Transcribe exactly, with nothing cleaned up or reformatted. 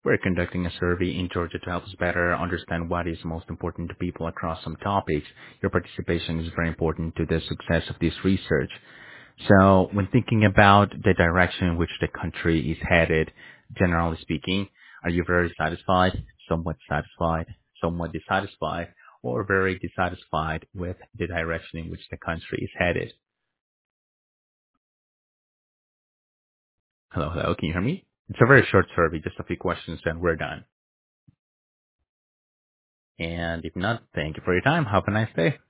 We're conducting a survey in Georgia to help us better understand what is most important to people across some topics. Your participation is very important to the success of this research. So when thinking about the direction in which the country is headed, generally speaking, are you very satisfied, somewhat satisfied, somewhat dissatisfied, or very dissatisfied with the direction in which the country is headed? Hello, hello, can you hear me? It's a very short survey, just a few questions and we're done. And if not, thank you for your time. Have a nice day.